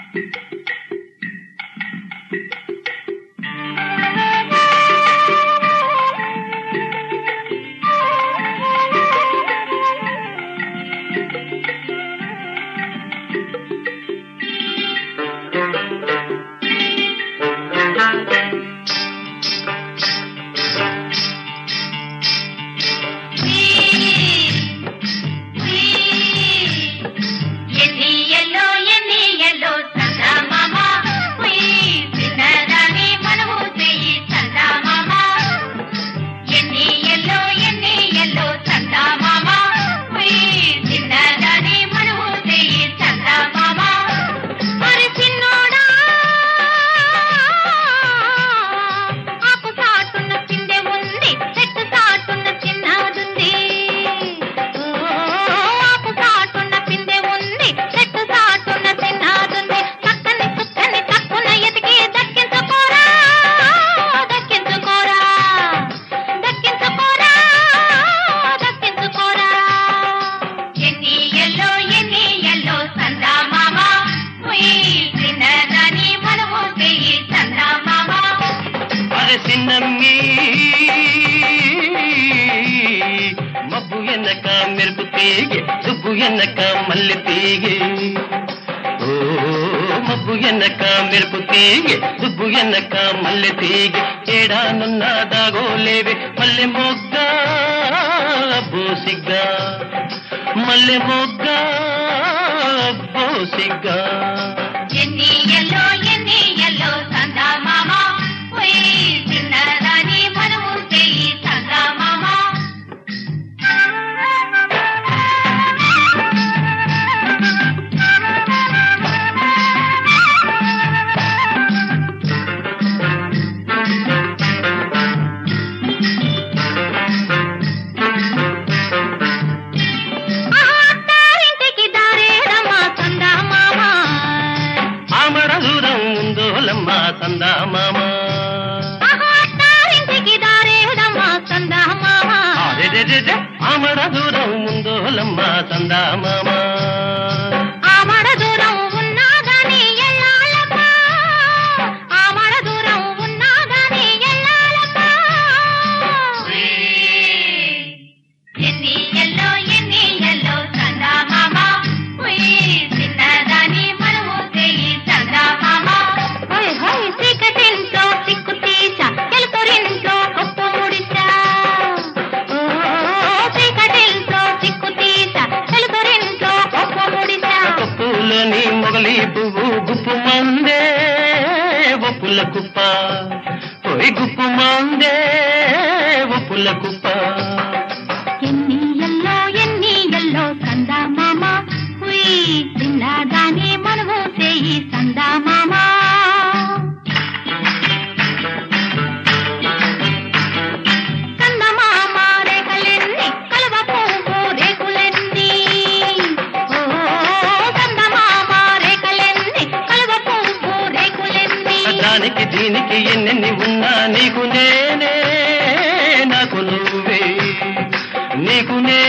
నమ్మి మబ్బు ఎన్నక మెరుపు తీగే దుబ్బు ఎన్నక మల్లె తీగే ఓ మబ్బు ఎన్నక మెరుపు తీగే దుబ్బు ఎన్నక మల్లె తీగే ఏడానున్న దాగోలేవే మల్లె మొగ్గ బోసిగ్గా మల్లె మొగ్గ బోసిగ్గా ఎన్నియల్లో సందా మామ చిన్నదాని మనము చెయ్యి సందా మామ సందా మామ ఆమడ దూరం ముందోలమ్మ సందా మామ ఆమడ దూరం ఉన్నా గాని ఎల్లాలమ్మ ఆమడ దూరం ఉన్నా గాని ఎల్లాలమ్మ ఎన్నియల్లో సందా మామ చిన్నదాని మనము చెయ్యి సందా మామ చీకటింట్లో సిక్కు తీసా ఎలుతురింట్లో కొప్పు ముడిసా చీకటింట్లో సిక్కు తీసా ఎలుతురింట్లో కొప్పు ముడిసా కొప్పులని మొగలి పువ్వు గుప్పు మందే ఒప్పుల కుప్ప పోయి గుప్పు మందే ఒప్పుల కుప్ప ఎన్నియల్లో సందా మామ చిన్నదాని మనము చెయ్యి సందా మామ దానికి దీనికి ఎన్నెన్ని ఉన్నా నీకు నేనే నాకు నువ్వే నీకు నే